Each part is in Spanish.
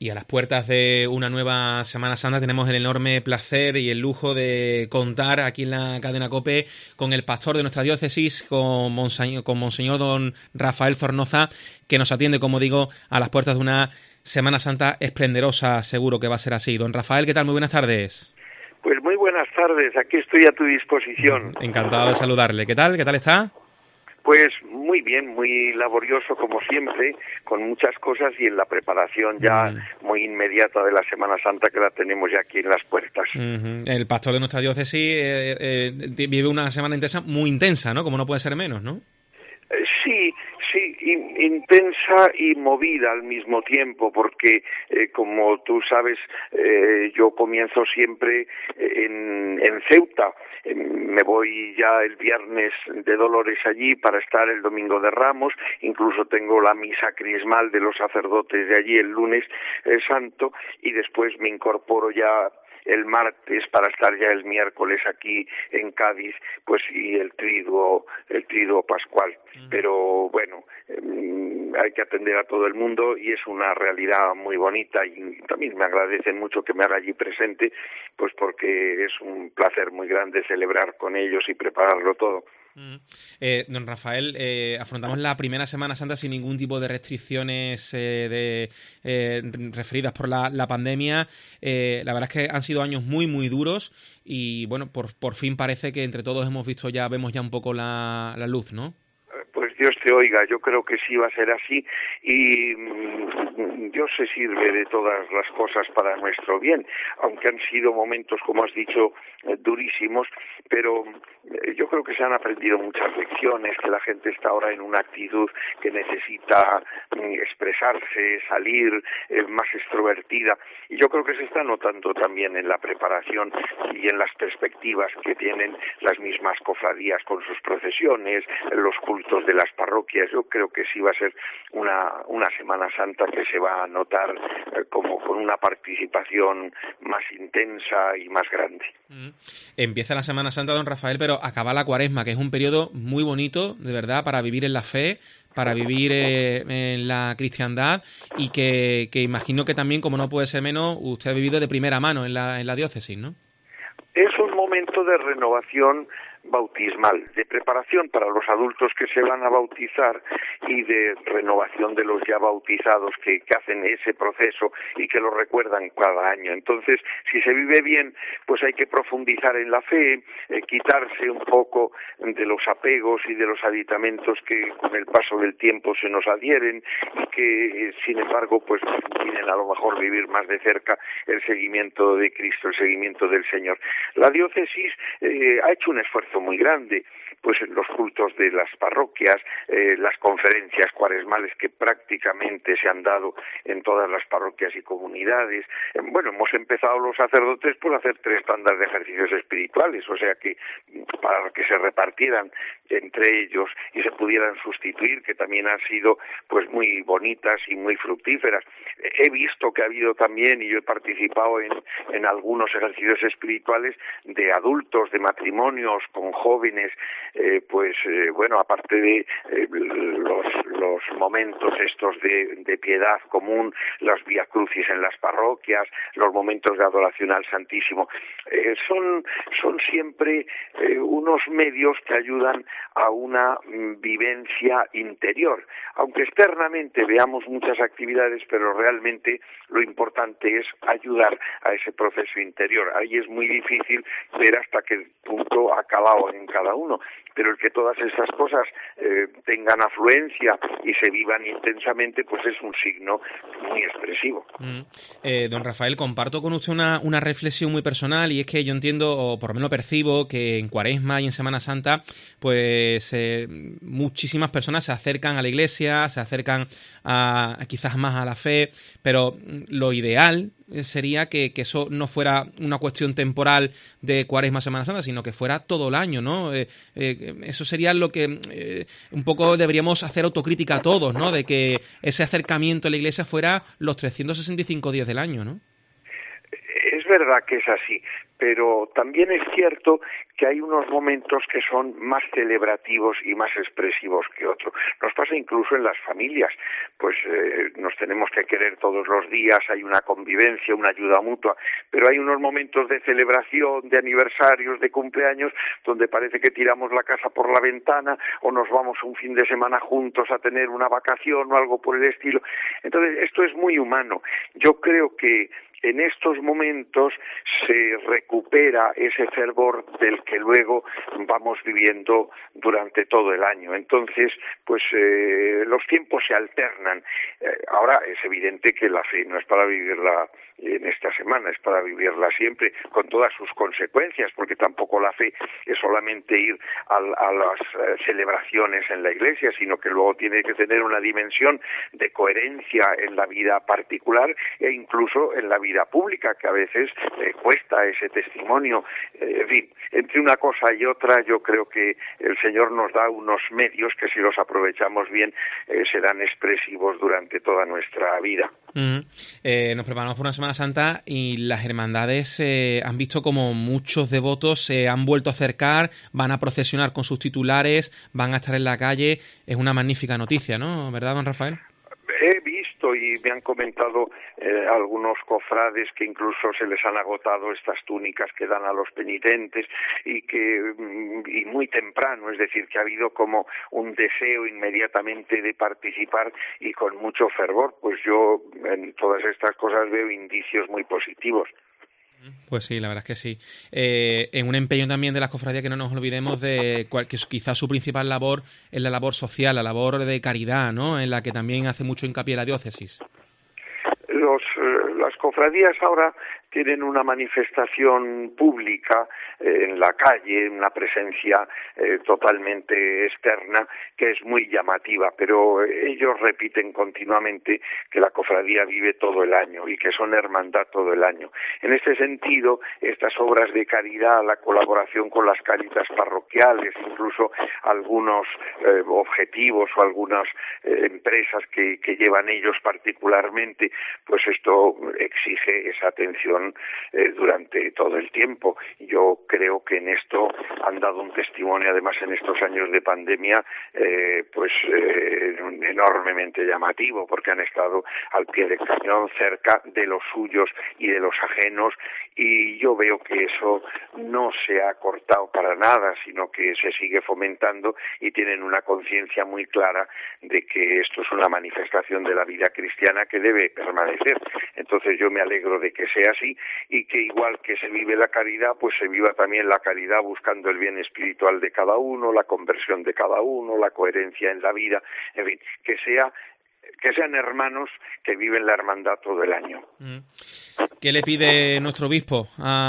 Y a las puertas de una nueva Semana Santa tenemos el enorme placer y el lujo de contar aquí en la cadena COPE con el pastor de nuestra diócesis, con Monseñor don Rafael Zornoza, que nos atiende, como digo, a las puertas de una Semana Santa esplendorosa. Seguro que va a ser así. Don Rafael, ¿qué tal? Muy buenas tardes. Pues muy buenas tardes, aquí estoy a tu disposición. Encantado de saludarle. ¿Qué tal? ¿Qué tal está? Pues muy bien, muy laborioso como siempre, con muchas cosas y en la preparación ya muy inmediata de la Semana Santa que la tenemos ya aquí en las puertas. El pastor de nuestra diócesis vive una semana muy intensa, ¿no? Como no puede ser menos, ¿no? Sí, intensa y movida al mismo tiempo, porque como tú sabes, yo comienzo siempre en Ceuta. Me voy ya el viernes de Dolores allí para estar el domingo de Ramos, incluso tengo la misa crismal de los sacerdotes de allí el lunes santo, y después me incorporo ya el martes para estar ya el miércoles aquí en Cádiz, pues y el triduo pascual. Pero bueno, hay que atender a todo el mundo y es una realidad muy bonita, y también me agradecen mucho que me haga allí presente, pues porque es un placer muy grande celebrar con ellos y prepararlo todo. Don Rafael, afrontamos la primera Semana Santa sin ningún tipo de restricciones referidas por la pandemia. La verdad es que han sido años muy, muy duros y, bueno, por fin parece que entre todos vemos ya un poco la luz, ¿no? Pues Dios te oiga, yo creo que sí va a ser así y Dios se sirve de todas las cosas para nuestro bien, aunque han sido momentos, como has dicho, durísimos, pero yo creo que se han aprendido muchas lecciones, que la gente está ahora en una actitud que necesita expresarse, salir más extrovertida, y yo creo que se está notando también en la preparación y en las perspectivas que tienen las mismas cofradías con sus procesiones, los cultos de las parroquias. Yo creo que sí va a ser una Semana Santa que se va a notar como con una participación más intensa y más grande. Empieza la Semana Santa, don Rafael, pero acaba la Cuaresma, que es un periodo muy bonito, de verdad, para vivir en la fe, para vivir en la cristiandad, y que imagino que también, como no puede ser menos, usted ha vivido de primera mano en la diócesis, ¿no? Es un momento de renovación bautismal, de preparación para los adultos que se van a bautizar y de renovación de los ya bautizados que hacen ese proceso y que lo recuerdan cada año. Entonces, si se vive bien, pues hay que profundizar en la fe, quitarse un poco de los apegos y de los aditamentos que con el paso del tiempo se nos adhieren y que, sin embargo, pues tienen a lo mejor vivir más de cerca el seguimiento de Cristo, el seguimiento del Señor. La diócesis ha hecho un esfuerzo muy grande, pues en los cultos de las parroquias, las conferencias cuaresmales que prácticamente se han dado en todas las parroquias y comunidades. Bueno, hemos empezado los sacerdotes por hacer 3 tandas de ejercicios espirituales, o sea que para que se repartieran entre ellos y se pudieran sustituir, que también han sido pues muy bonitas y muy fructíferas. He visto que ha habido también, y yo he participado en algunos ejercicios espirituales de adultos, de matrimonios con jóvenes, bueno, aparte de los momentos estos de piedad común, los Vía Crucis en las parroquias, los momentos de adoración al Santísimo, son siempre unos medios que ayudan a una vivencia interior, aunque externamente veamos muchas actividades, pero realmente lo importante es ayudar a ese proceso interior. Ahí es muy difícil ver hasta qué punto ha calado en cada uno, pero el que todas estas cosas tengan afluencia y se vivan intensamente, pues es un signo muy expresivo. Don Rafael, comparto con usted una reflexión muy personal, y es que yo entiendo, o por lo menos percibo, que en Cuaresma y en Semana Santa, pues muchísimas personas se acercan a la iglesia, se acercan quizás más a la fe, pero lo ideal sería que eso no fuera una cuestión temporal de Cuaresma, Semana Santa, sino que fuera todo el año, ¿no? Eso sería lo que un poco deberíamos hacer autocrítica a todos, ¿no? De que ese acercamiento a la iglesia fuera los 365 días del año, ¿no? Es es verdad que es así, pero también es cierto que hay unos momentos que son más celebrativos y más expresivos que otros. Nos pasa incluso en las familias, pues nos tenemos que querer todos los días, hay una convivencia, una ayuda mutua, pero hay unos momentos de celebración, de aniversarios, de cumpleaños, donde parece que tiramos la casa por la ventana o nos vamos un fin de semana juntos a tener una vacación o algo por el estilo. Entonces, esto es muy humano. Yo creo que en estos momentos se recupera ese fervor del que luego vamos viviendo durante todo el año. Entonces, pues los tiempos se alternan. Ahora es evidente que la fe no es para vivirla en esta semana, es para vivirla siempre, con todas sus consecuencias, porque tampoco la fe es solamente ir a las celebraciones en la iglesia, sino que luego tiene que tener una dimensión de coherencia en la vida particular e incluso en la vida pública, que a veces cuesta ese testimonio. En fin, entre una cosa y otra, yo creo que el Señor nos da unos medios que, si los aprovechamos bien, serán expresivos durante toda nuestra vida. Nos preparamos por una Semana Santa y las hermandades han visto como muchos devotos se han vuelto a acercar, van a procesionar con sus titulares, van a estar en la calle. Es una magnífica noticia, ¿no? ¿Verdad, don Rafael? He visto y me han comentado algunos cofrades que incluso se les han agotado estas túnicas que dan a los penitentes y muy temprano, es decir, que ha habido como un deseo inmediatamente de participar y con mucho fervor. Pues yo en todas estas cosas veo indicios muy positivos. Pues sí, la verdad es que sí. En un empeño también de las cofradías, que no nos olvidemos de que quizás su principal labor es la labor social, la labor de caridad, ¿no? En la que también hace mucho hincapié la diócesis. Las cofradías ahora tienen una manifestación pública en la calle, una presencia totalmente externa que es muy llamativa, pero ellos repiten continuamente que la cofradía vive todo el año y que son hermandad todo el año. En este sentido, estas obras de caridad, la colaboración con las Cáritas parroquiales, incluso algunos objetivos o algunas empresas que llevan ellos particularmente, pues esto exige esa atención durante todo el tiempo. Yo creo que en esto han dado un testimonio, además en estos años de pandemia, enormemente llamativo, porque han estado al pie del cañón, cerca de los suyos y de los ajenos, y yo veo que eso no se ha cortado para nada, sino que se sigue fomentando y tienen una conciencia muy clara de que esto es una manifestación de la vida cristiana que debe permanecer. Entonces yo me alegro de que sea así y que, igual que se vive la caridad, pues se viva también la caridad buscando el bien espiritual de cada uno, la conversión de cada uno, la coherencia en la vida, en fin, que sean hermanos que viven la hermandad todo el año. ¿Qué le pide nuestro obispo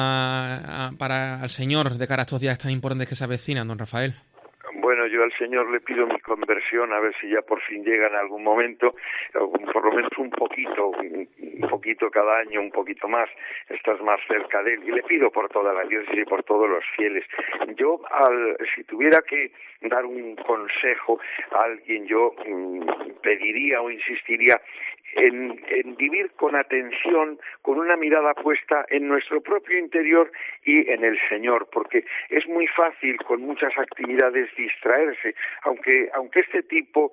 para al Señor de cara a estos días tan importantes que se avecinan, don Rafael? Bueno, yo al Señor le pido mi conversión, a ver si ya por fin llega en algún momento, por lo menos un poquito cada año, un poquito más, estás más cerca de Él. Y le pido por toda la diócesis y por todos los fieles. Yo, si tuviera que dar un consejo a alguien, yo pediría o insistiría en vivir con atención, con una mirada puesta en nuestro propio interior y en el Señor, porque es muy fácil con muchas actividades distraerse, aunque este tipo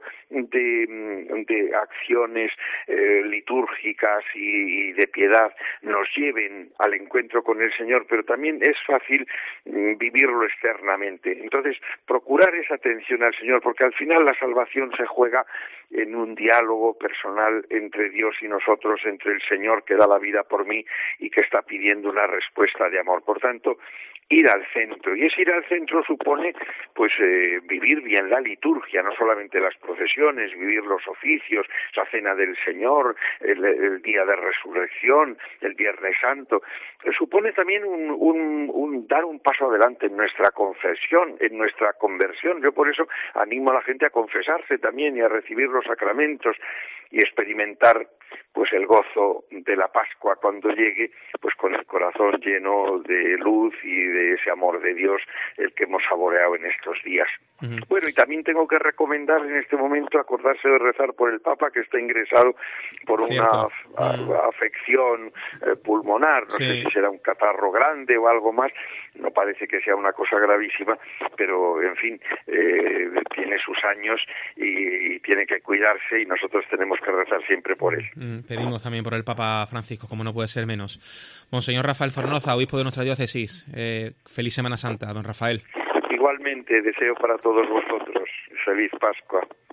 de acciones litúrgicas y de piedad nos lleven al encuentro con el Señor, pero también es fácil vivirlo externamente. Entonces, procurar esa atención al Señor, porque al final la salvación se juega en un diálogo personal entre Dios y nosotros, entre el Señor que da la vida por mí y que está pidiendo una respuesta de amor. Por tanto, ir al centro, y ese ir al centro supone vivir bien la liturgia, no solamente las procesiones, vivir los oficios, la cena del Señor, el día de resurrección, el Viernes Santo. Supone también dar un paso adelante en nuestra confesión, en nuestra conversión. Yo por eso animo a la gente a confesarse también y a recibir los sacramentos y experimentar pues el gozo de la Pascua cuando llegue, pues con el corazón lleno de luz y de ese amor de Dios, el que hemos saboreado en estos días. Bueno, y también tengo que recomendar en este momento acordarse de rezar por el Papa, que está ingresado por una afección pulmonar, no sé si será un catarro grande o algo más, no parece que sea una cosa gravísima, pero en fin, tiene sus años y tiene que cuidarse, y nosotros tenemos que rezar siempre por él. Pedimos también por el Papa Francisco, como no puede ser menos. Monseñor Rafael Fornoza, obispo de nuestra diócesis, feliz Semana Santa, don Rafael. Igualmente, deseo para todos vosotros feliz Pascua.